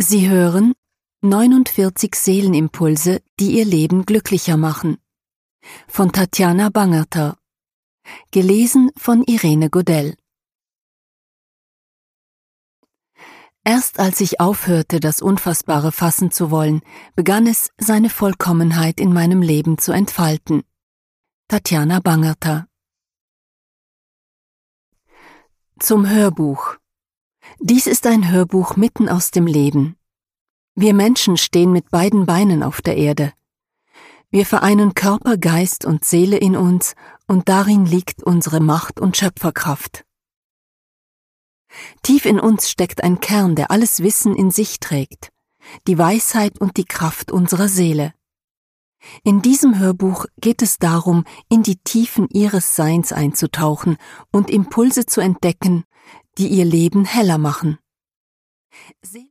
Sie hören 49 Seelenimpulse, die Ihr Leben glücklicher machen. Von Tatjana Bangerter. Gelesen von Irene Godell. Erst als ich aufhörte, das Unfassbare fassen zu wollen, begann es, seine Vollkommenheit in meinem Leben zu entfalten. Tatjana Bangerter. Zum Hörbuch. Dies ist ein Hörbuch mitten aus dem Leben. Wir Menschen stehen mit beiden Beinen auf der Erde. Wir vereinen Körper, Geist und Seele in uns, und darin liegt unsere Macht und Schöpferkraft. Tief in uns steckt ein Kern, der alles Wissen in sich trägt, die Weisheit und die Kraft unserer Seele. In diesem Hörbuch geht es darum, in die Tiefen Ihres Seins einzutauchen und Impulse zu entdecken, die Ihr Leben heller machen.